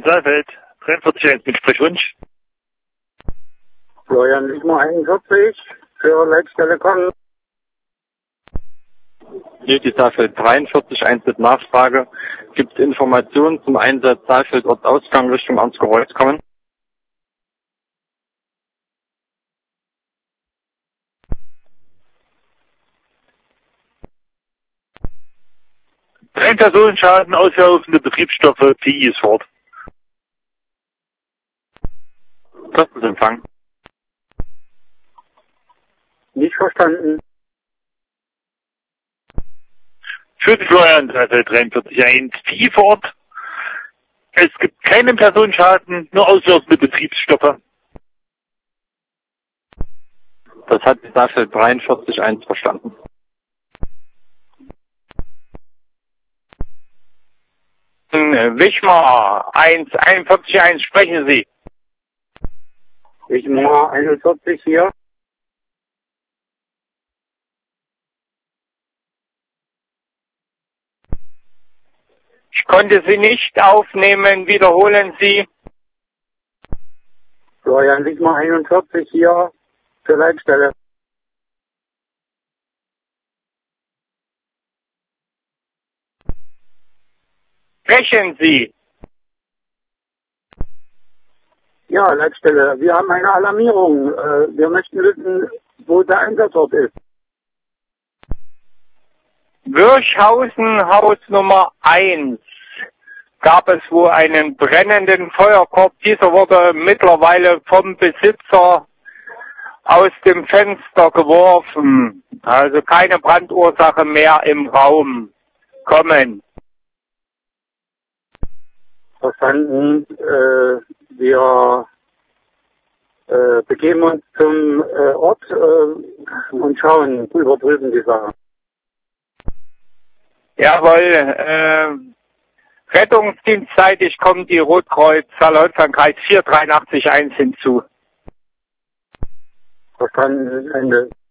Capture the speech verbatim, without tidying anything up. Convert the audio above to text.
Saalfeld, dreiundvierzig eins mit Sprechwunsch. Florian Liegmer einundvierzig für Leitstelle kommen. Nötig Saalfeld dreiundvierzig eins mit Nachfrage. Gibt es Informationen zum Einsatz Saalfeld Ortsausgang Richtung Amtsgeräuß kommen? Drei Personenschaden, auslaufende Betriebsstoffe, P I ist fort. Kostenempfang. Nicht verstanden. Für die Florian Saalfeld dreiundvierzig eins, P I fort. Es gibt keinen Personenschaden, nur auslaufende Betriebsstoffe. Das hat die Saalfeld dreiundvierzig eins verstanden. Wichmar eins einundvierzig eins, sprechen Sie. Liegmer einundvierzig hier. Ich konnte Sie nicht aufnehmen, wiederholen Sie. Florian Liegmer einundvierzig hier für Leitstelle. Sprechen Sie. Ja, Leitstelle. Wir haben eine Alarmierung. Äh, wir möchten wissen, wo der Einsatzort ist. Würchhausen, Haus Nummer eins. Gab es wohl einen brennenden Feuerkorb. Dieser wurde mittlerweile vom Besitzer aus dem Fenster geworfen. Also keine Brandursache mehr im Raum. Kommen. Verstanden. Äh, wir äh, begeben uns zum äh, Ort äh, und schauen, überprüfen die Sache. Jawohl. Äh, Rettungsdienstseitig kommt die Rotkreuz Saarlandkreis vier drei acht eins hinzu. Verstanden. Ende.